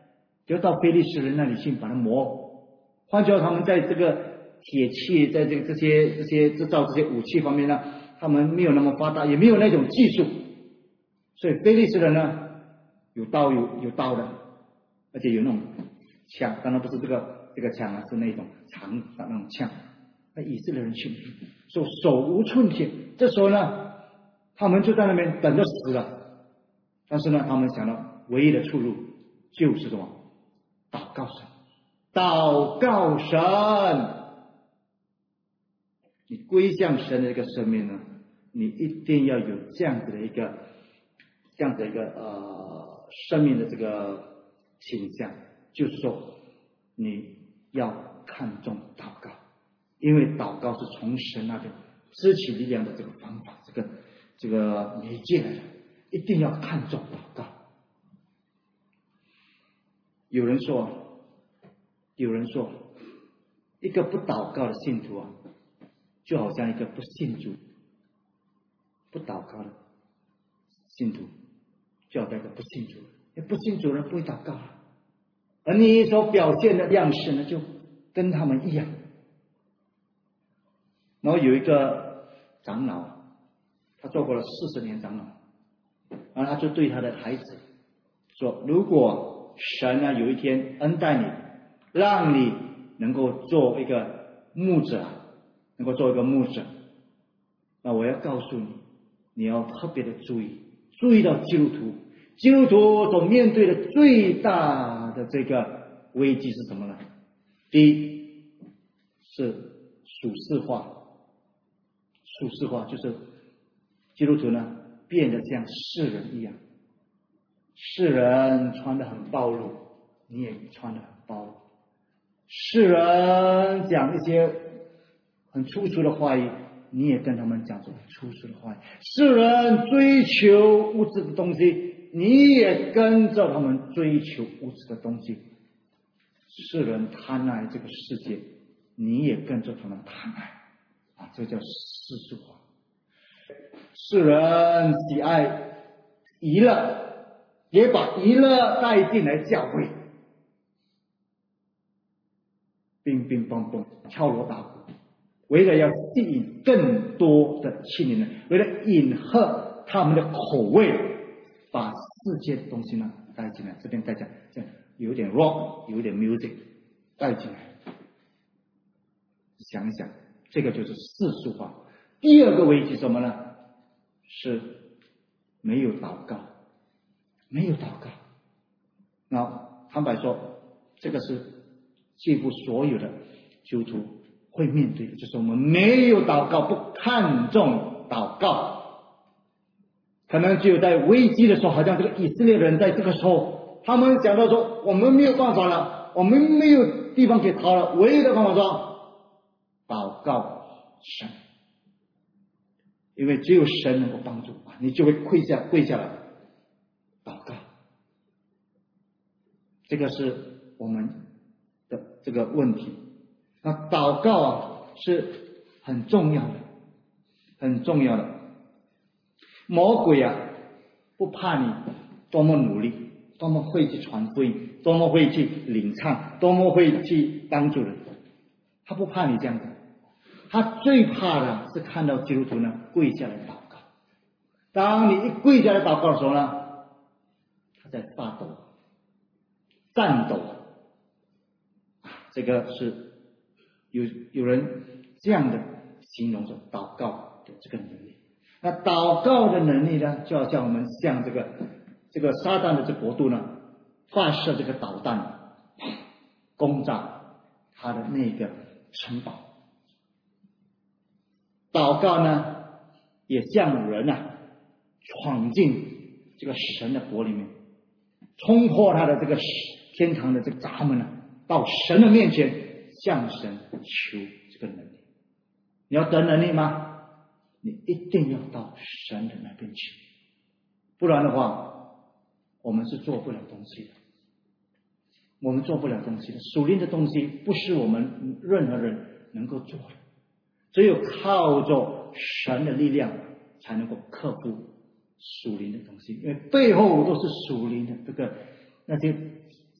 就到非利士人那里去把它磨。换句话，他们在这个铁器，在这个这些这些制造这些武器方面呢，他们没有那么发达，也没有那种技术，所以非利士人呢，有刀有有刀的，而且有那种枪，当然不是这个这个枪啊，是那种长的那种枪。那以色列人去，说手无寸铁。这时候呢，他们就在那边等着死了。但是呢，他们想到唯一的出路就是什么？祷告神，祷告神。你归向神的一个生命呢，你一定要有这样子的一个这样子的一个呃生命的这个倾向，就是说你要看重祷告，因为祷告是从神那边支取力量的这个方法，这个这个媒介来的，一定要看重祷告。有人说，有人说，一个不祷告的信徒啊，就好像一个不信主、不祷告的信徒，就好像一个不信主人，不信主人不会祷告了，而你所表现的样式呢，就跟他们一样。然后有一个长老，他做过了四十年长老，然后他就对他的孩子说：如果神呢有一天恩待你，让你能够做一个牧者，能够做一个牧者，那我要告诉你，你要特别的注意，注意到基督徒，基督徒所面对的最大的这个危机是什么呢？第一是属世化，属世化就是基督徒呢变得像世人一样，世人穿得很暴露，你也穿得很暴露；世人讲一些很粗俗的话语，你也跟他们讲这种粗俗的话语；世人追求物质的东西，你也跟着他们追求物质的东西；世人贪爱这个世界，你也跟着他们贪爱啊，这叫世俗化。世人喜爱娱乐，也把娱乐带进来教会，乒乒乓乓，敲锣打鼓，为了要吸引更多的青年人，为了迎合他们的口味，把世界的东西呢带进来。这边带讲，这样有点 rock， 有点 music 带进来。想一想，这个就是世俗化。第二个危机什么呢？是没有祷告，没有祷告。那坦白说，这个是几乎所有的基督徒会面对的，就是我们没有祷告，不看重祷告。可能只有在危机的时候，好像这个以色列人在这个时候，他们想到说，我们没有办法了，我们没有地方可以逃了，唯一的办法说，祷告神。因为只有神能够帮助，你就会跪下跪下来祷告。这个是我们的这个问题。那祷告啊是很重要的，很重要的。魔鬼啊不怕你多么努力，多么会去传福音，多么会去领唱，多么会去帮助人，他不怕你这样子。他最怕的是看到基督徒呢跪下来祷告。当你一跪下来祷告的时候呢，他在发抖、颤抖。这个是有有人这样的形容着祷告的这个能力。那祷告的能力呢，就好像我们向这个这个撒旦的这国度呢发射这个导弹，攻炸他的那个城堡。祷告呢，也像人啊，闯进这个神的国里面，冲破他的这个天堂的这个闸门啊，到神的面前，向神求这个能力。你要得能力吗？你一定要到神的那边去，不然的话，我们是做不了东西的。我们做不了东西的，属灵的东西不是我们任何人能够做的。只有靠着神的力量，才能够克服属灵的东西，因为背后都是属灵的这个那些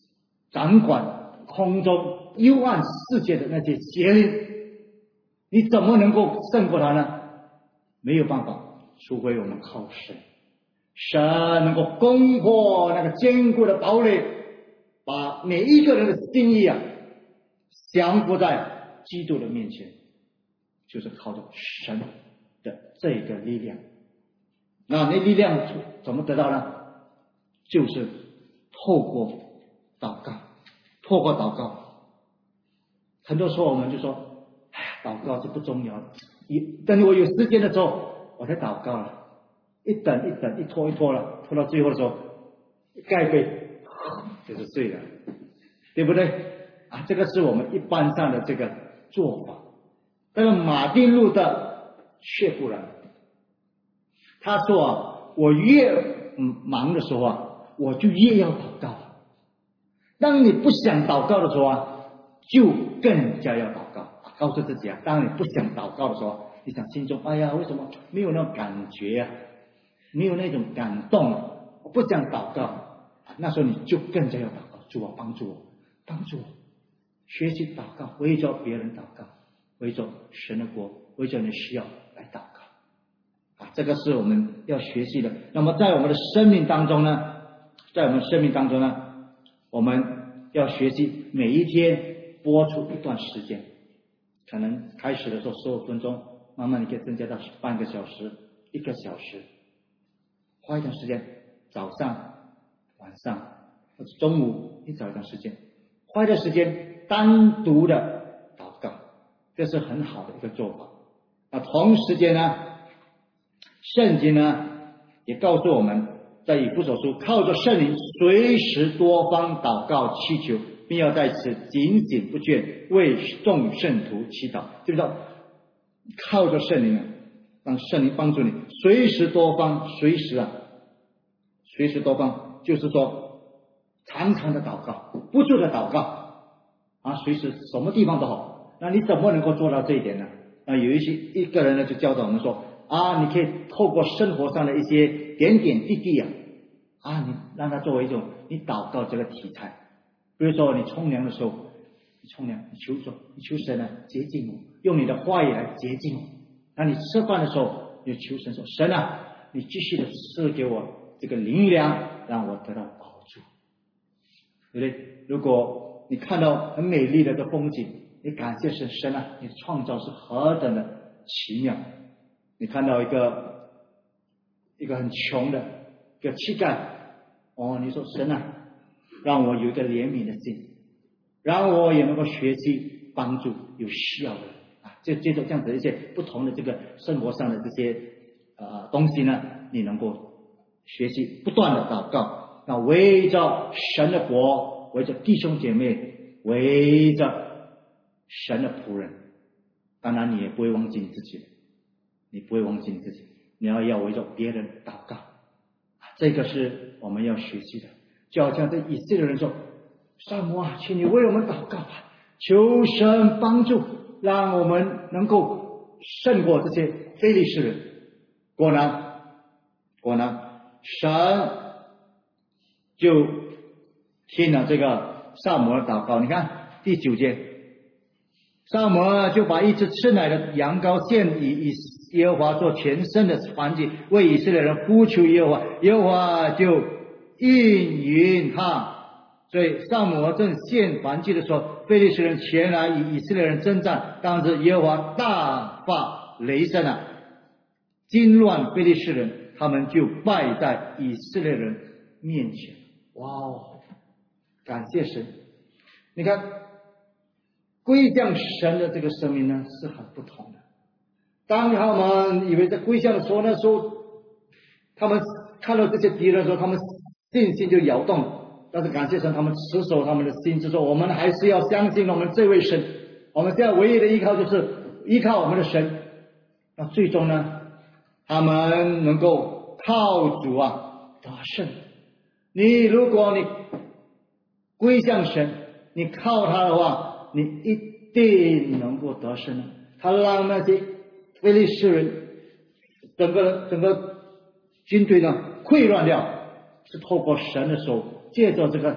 掌管空中幽暗世界的那些邪灵，你怎么能够胜过他呢？没有办法，除非我们靠神。神能够攻破那个坚固的堡垒，把每一个人的心意啊降服在基督的面前，就是靠着神的这个力量。那那力量怎么得到呢？就是透过祷告，透过祷告。很多时候我们就说，哎呀，祷告就不重要了，等我有时间的时候我才祷告了。一等一等，一拖一拖了，拖到最后的时候，盖被就是睡了，对不对啊？这个是我们一般上的这个做法。但是马丁路德却不然，他说啊，我越嗯忙的时候啊，我就越要祷告。当你不想祷告的时候啊，就更加要祷告。告诉自己啊，当你不想祷告的时候，你想心中，哎呀，为什么没有那种感觉啊？没有那种感动，我不想祷告，那时候你就更加要祷告。主啊，帮助我，帮助我学习祷告，为着别人祷告，为着神的国，为着你的需要来祷告啊！这个是我们要学习的。那么在我们的生命当中呢，在我们生命当中呢，我们要学习每一天拨出一段时间，可能开始的时候十五分钟，慢慢你可以增加到半个小时、一个小时。花一段时间，早上、晚上或者中午，你找一段时间，花一段时间单独的祷告，这是很好的一个做法。那同时间呢，圣经呢也告诉我们，在以弗所书靠着圣灵随时多方祷告祈求，并要在此警醒不倦，为众圣徒祈祷。知不知道？靠着圣灵啊，让圣灵帮助你，随时多方，随时啊，随时多方，就是说常常的祷告，不住的祷告啊，随时什么地方都好。那你怎么能够做到这一点呢？啊，有一些一个人呢就教导我们说啊，你可以透过生活上的一些点点滴滴啊，啊，你让它作为一种你祷告这个题材。比如说你冲凉的时候，你冲凉，你求主，你求神呢洁净我，用你的话语来洁净我。那你吃饭的时候，你求神说，神啊，你继续的赐给我这个灵粮，让我得到保助，对不对？如果你看到很美丽的这风景，你感谢神，神啊，你的创造是何等的奇妙。你看到一个一个很穷的一个乞丐，哦，你说神啊，让我有一个怜悯的心，让我也能够学习帮助有需要的人啊，就接着这样子一些不同的这个生活上的这些呃东西呢，你能够学习不断的祷告，那围着神的国，围着弟兄姐妹，围着神的仆人，当然你也不会忘记你自己，你不会忘记你自己，你要要围着别人祷告，这个是我们要学习的。就好像这以色列人说，萨摩啊，请你为我们祷告吧，求神帮助，让我们能够胜过这些非利士人。果然果然神就听了这个萨摩的祷告。你看第九节，萨摩就把一只吃奶的羊羔献以耶和华做全身的燔祭，为以色列人呼求耶和华，耶和华就应允他。所以萨摩正献燔祭的时候，非利士人前来与以色列人征战，当时耶和华大发雷声啊，惊乱非利士人，他们就败在以色列人面前。哇哦，感谢神！你看归向神的这个生命呢是很不同的。当他们以为在归向的时候，那时候他们看到这些敌人的时候，他们信心就摇动了。但是感谢神，他们持守他们的心，就说我们还是要相信我们这位神，我们现在唯一的依靠就是依靠我们的神。那最终呢，他们能够靠主啊得胜。你如果你归向神，你靠他的话，你一定能够得胜。他让那些非利士人整个整个军队呢溃乱掉，是透过神的手，借着这个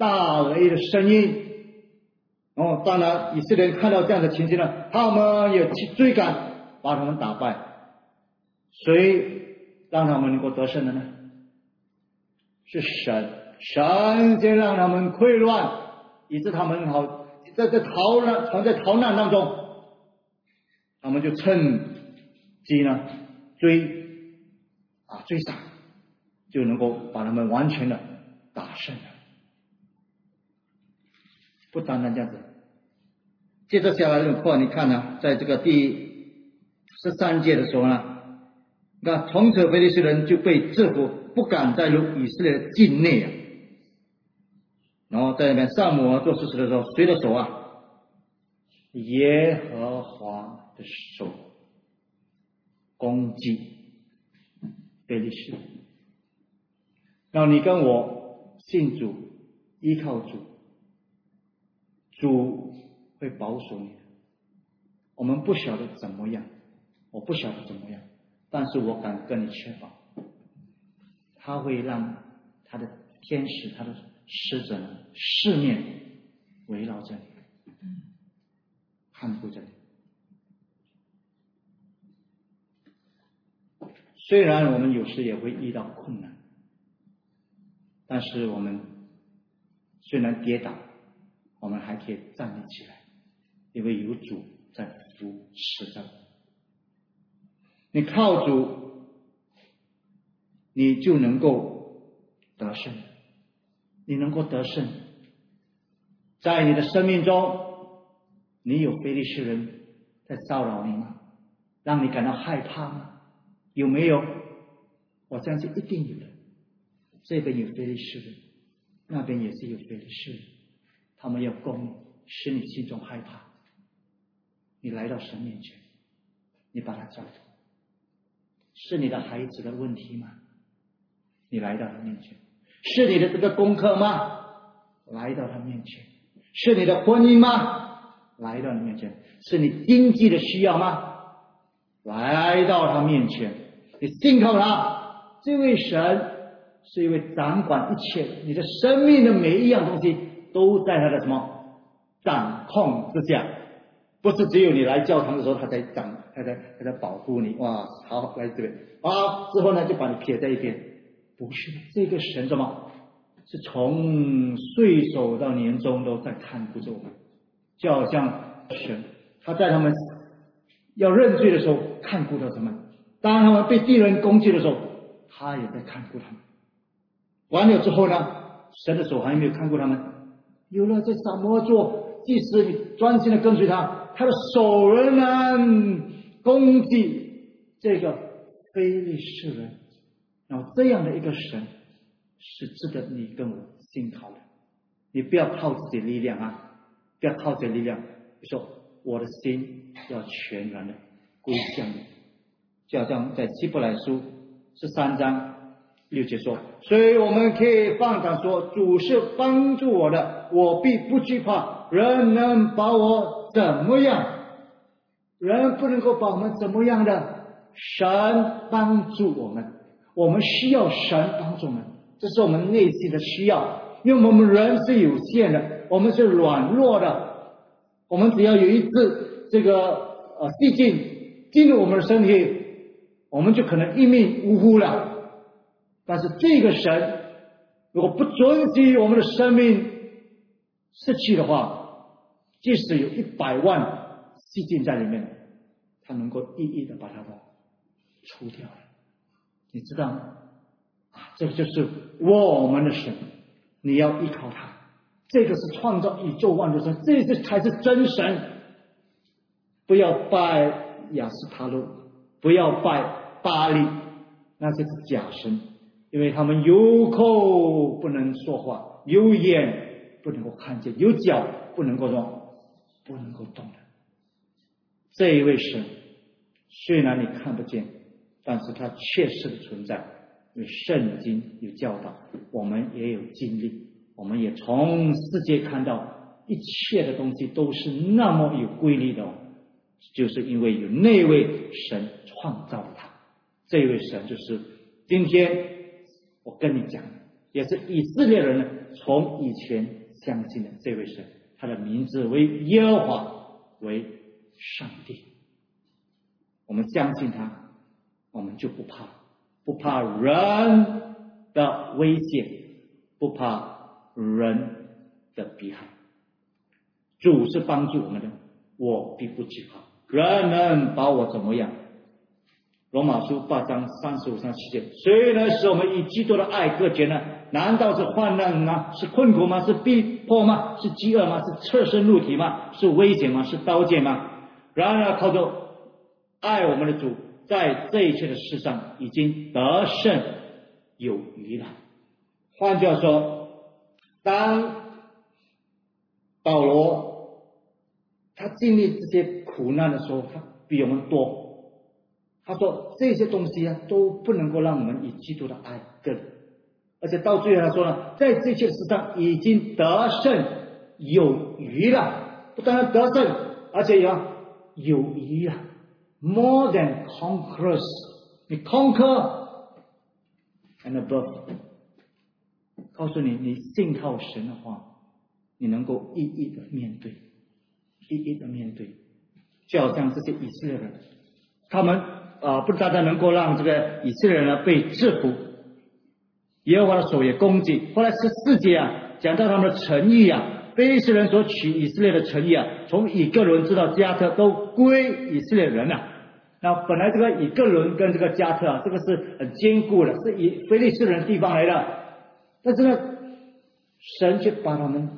大雷的声音。哦，当然以色列人看到这样的情形呢，他们也去追赶，把他们打败。谁让他们能够得胜的呢？是神，神先让他们溃乱，以致他们好在在逃难，藏在逃难当中，他们就趁机呢追啊追杀，就能够把他们完全的打胜了。不单单这样子，接着下来的话，你看呢，在这个第十三节的时候呢，那从此非利士人就被制服，不敢再入以色列的境内啊。然后在那边撒母耳做事实的时候，谁的手啊？耶和华的手攻击非利士。然后你跟我信主，依靠主，主会保守你的。我们不晓得怎么样，我不晓得怎么样，但是我敢跟你确保，他会让他的天使、他的使者呢四面围绕着你，看顾着你。虽然我们有时也会遇到困难，但是我们虽然跌倒，我们还可以站立起来，因为有主在扶持着。你靠主，你就能够得胜，你能够得胜。在你的生命中，你有非利士人在骚扰你吗？让你感到害怕吗？有没有？我相信一定有的。这边有非利士人，那边也是有非利士人，他们要攻你，使你心中害怕。你来到神面前，你把他交托。是你的孩子的问题吗？你来到他面前。是你的这个功课吗？来到他面前。是你的婚姻吗？来到你面前。是你经济的需要吗？来到他面前。你信靠他，这位神是一位掌管一切的，你的生命的每一样东西都在他的什么掌控之下。不是只有你来教堂的时候他在掌他在他在保护你，哇，好，来这边啊，之后呢就把你撇在一边。不是的，这个神什么是从岁首到年终都在看顾着我们。就好像神他在他们要认罪的时候看顾着他们，当他们被敌人攻击的时候，他也在看顾他们。完了之后呢，神的手还没有看顾他们，有了在撒母耳做祭司，你专心的跟随他，他的手仍然攻击这个非利士人。然后这样的一个神是值得你跟我信靠的。你不要靠自己力量啊，不要靠自己力量。你说我的心要全然的归向你，就好像在希伯来书十三章六节说，所以我们可以放胆说，主是帮助我的，我必不惧怕，人能把我怎么样？人不能够把我们怎么样的，神帮助我们。我们需要神帮助我们，这是我们内心的需要，因为我们人是有限的，我们是软弱的，我们只要有一次这个呃细菌进入我们的身体，我们就可能一命呜呼了。但是这个神如果不准许我们的生命失去的话，即使有一百万细菌在里面，他能够一一的把它们除掉了。你知道吗？啊，这个就是我们的神，你要依靠他。这个是创造宇宙万物的神，这个才是真神。不要拜亚斯塔路，不要拜巴力，那些是假神，因为他们有口不能说话，有眼不能够看见，有脚不能够动，不能够动的。这一位神，虽然你看不见，但是它确实的存在，因为圣经有教导，我们也有经历，我们也从世界看到一切的东西都是那么有规律的，就是因为有那位神创造了它。这位神就是今天我跟你讲， 也是以色列人呢从以前相信的这位神，他的名字为耶和华，为上帝。我们相信他，我们就不怕，不怕人的威胁，不怕人的逼害。主是帮助我们的，我必不惧怕，人能把我怎么样？罗马书八章三十五、三十七节，谁能使我们以基督的爱隔绝呢？难道是患难吗？是困苦吗？是逼迫吗？是饥饿吗？是侧身入体吗？是危险吗？是刀剑吗？然而靠着爱我们的主，在这一切的事上已经得胜有余了。换句话说，当保罗他经历这些苦难的时候，他比我们多。他说这些东西啊都不能够让我们以基督的爱隔离，而且到最后他说呢，在这些事上已经得胜有余了，不单单得胜，而且要有余了 ，more than conquerors， 你 conquer and above， 告诉你，你信靠神的话，你能够一一的面对，一一的面对，就好像这些以色列人，他们啊、呃，不单单能够让这个以色列人呢被制服，耶和华的手也攻击。后来十四节啊，讲到他们的诚意啊，非利士人所取以色列的诚意啊，从以各伦直到加特都归以色列人啊。那本来这个以各伦跟这个加特啊，这个是很坚固的，是以非利士人地方来的，但是呢，神却把他们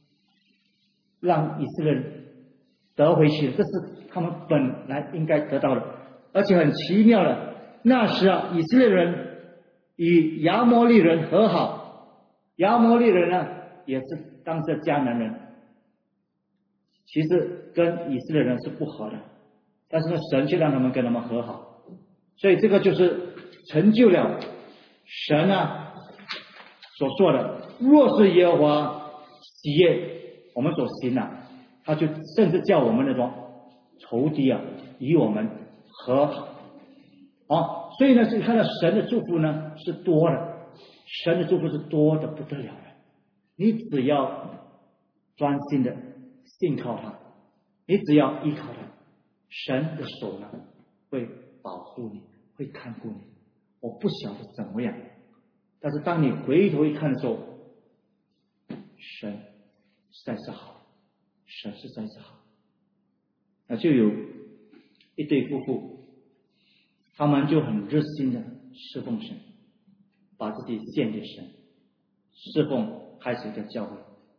让以色列人得回去，这是他们本来应该得到的。而且很奇妙的，那时啊，以色列人与亚摩利人和好，亚摩利人呢也是当时的迦南人，其实跟以色列人是不和的，但是呢，神却让他们跟他们和好，所以这个就是成就了神啊所说的，若是耶和华喜悦我们所行的、啊，他就甚至叫我们那种仇敌啊与我们和好。啊，所以呢，是看到神的祝福呢是多的，神的祝福是多的不得了的。你只要专心的信靠他，你只要依靠他，神的手呢会保护你，会看顾你。我不晓得怎么样，但是当你回头一看的时候，神实在是好，神实在是好。那就有一对夫妇，他们就很热心的侍奉神，把自己献给神，侍奉开始一个教会。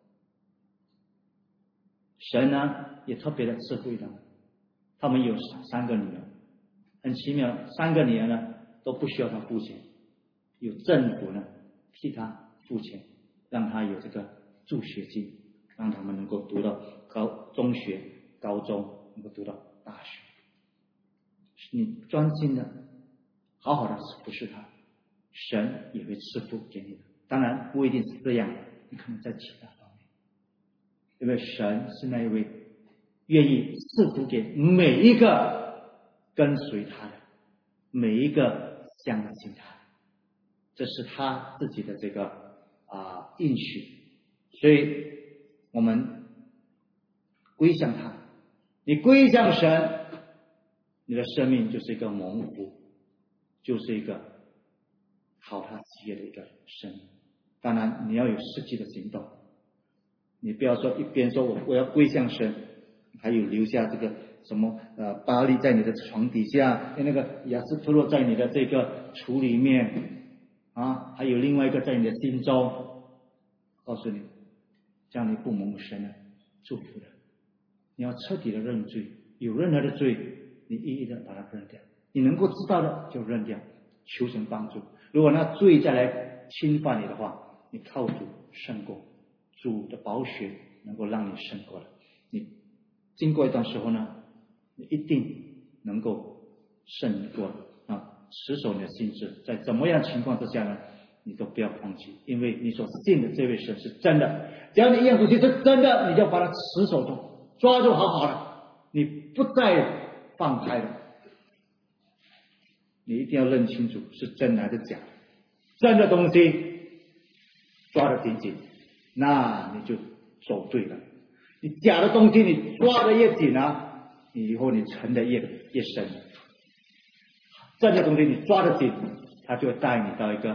神呢也特别的赐福他们，他们有三个女儿，很奇妙，三个女儿呢都不需要他付钱，有政府呢替他付钱，让他有这个助学金，让他们能够读到高中学、高中，能够读到大学。你专心的好好的服侍他，神也会赐福给你的。当然不一定是这样，你可能在其他方面，因为神是那一位愿意赐福给每一个跟随他的，每一个相信他的，这是他自己的这个啊、呃、应许。所以我们归向他，你归向神，你的生命就是一个蒙福，就是一个讨他喜悦的一个生命。当然你要有实际的行动，你不要说一边说我我要归向神，还有留下这个什么呃巴力在你的床底下，那个亚斯托洛在你的这个橱里面啊，还有另外一个在你的心中，告诉你，这样你不蒙神的祝福的。你要彻底的认罪，有任何的罪你一一的把它认掉，你能够知道的就认掉，求神帮助。如果那罪再来侵犯你的话，你靠主胜过，主的宝血能够让你胜过了。你经过一段时候呢，你一定能够胜过啊！持守你的心志，在怎么样情况之下呢，你都不要放弃，因为你所信的这位神是真的。只要你一样东西是真的，你就把它持守住，抓住好好的，你不再放开了。你一定要认清楚是真还是假的，真的东西抓得紧紧，那你就走对了。你假的东西你抓得越紧啊，你以后你沉得越越深。真的东西你抓得紧，它就会带你到一个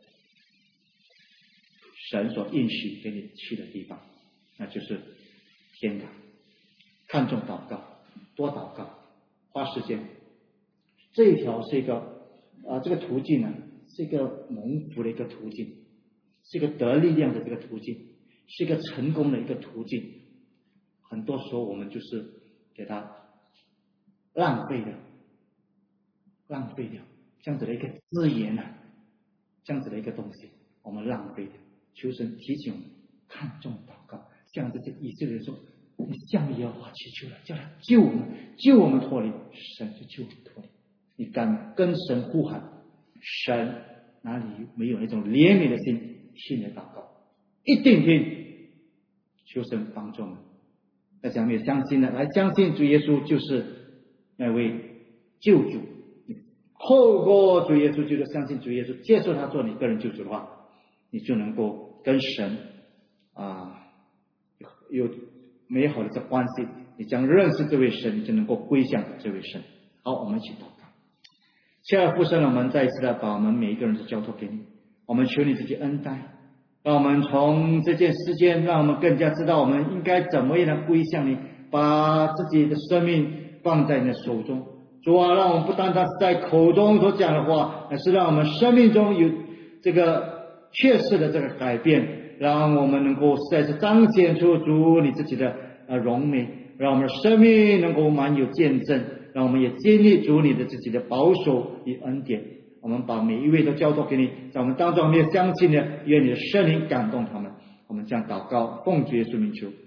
神所应许给你去的地方，那就是天堂。看重祷告，多祷告，花时间。这一条是一个啊、呃，这个途径呢，是一个蒙福的一个途径，是一个得力量的这个途径，是一个成功的一个途径。很多时候我们就是给它浪费掉，浪费掉这样子的一个资源啊，这样子的一个东西，我们浪费掉。求神提醒我们看重祷告，像这些以色列人说：“你向耶和华祈求了，叫他救我们，救我们脱离。”神就救我们脱离。你敢跟神呼喊，神哪里没有那种怜悯的心听你的祷告？一定听。求神帮助我们。大家没有相信的，来相信主耶稣就是那位救主。透过主耶稣，就是相信主耶稣，接受他做你个人救主的话，你就能够跟神啊有美好的这关系。你将认识这位神，你就能够归向这位神。好，我们一起祷告。亲爱的父神，我们再一次的把我们每一个人都交托给你，我们求你自己恩待，让我们从这件事件，让我们更加知道我们应该怎么样的归向你，把自己的生命放在你的手中。主啊，让我们不单单是在口中所讲的话，而是让我们生命中有这个确实的这个改变，让我们能够再次彰显出主你自己的呃荣美，让我们的生命能够满有见证，让我们也经历主你的自己的保守与恩典。我们把每一位都交托给你，在我们当中没有相信的，愿你的圣灵感动他们。我们这样祷告，奉主耶稣名求。